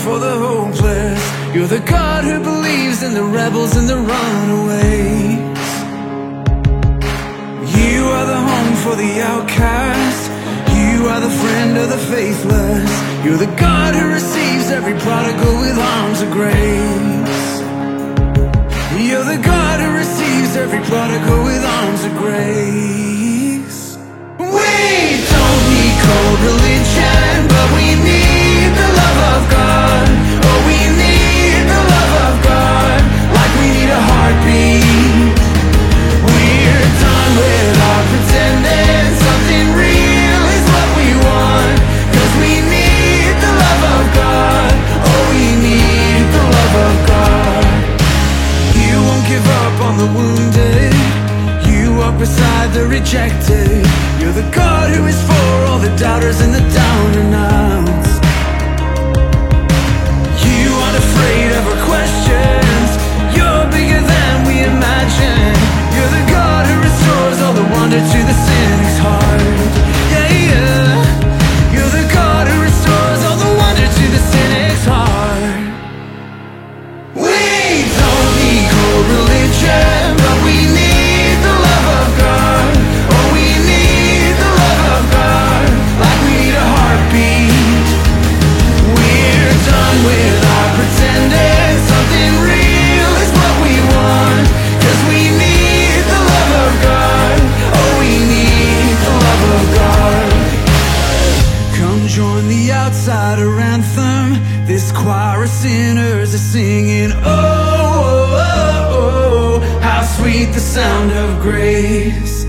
for the hopeless. You're the God who believes in the rebels and the runaways. You are the home for the outcast. You are the friend of the faithless. You're the God who receives every prodigal with arms of grace. You're the God who receives every prodigal with arms of grace. We don't need cold religion, but we need the love of God. Oh, we need the love of God, like we need a heartbeat. We're done with our pretending. Something real is what we want, 'cause we need the love of God. Oh, we need the love of God. You won't give up on the wounded. You walk beside the rejected. You're the God who is for all the doubters and the down and outs. You aren't afraid of our questions. You're bigger than we imagine. You're the God who restores all the wonder to the cynic's heart. Yeah, yeah. You're the God who restores all the wonder to the cynic's heart. We don't need cold religion, but we need the love of God. Oh, we need the love of God, like we need a heartbeat. We're done with our pretending. Something real is what we want, 'cause we need the love of God. Oh, we need the love of God. Come join the outsider anthem. This choir of sinners is singing. Oh, oh, oh, oh, how sweet the sound of grace.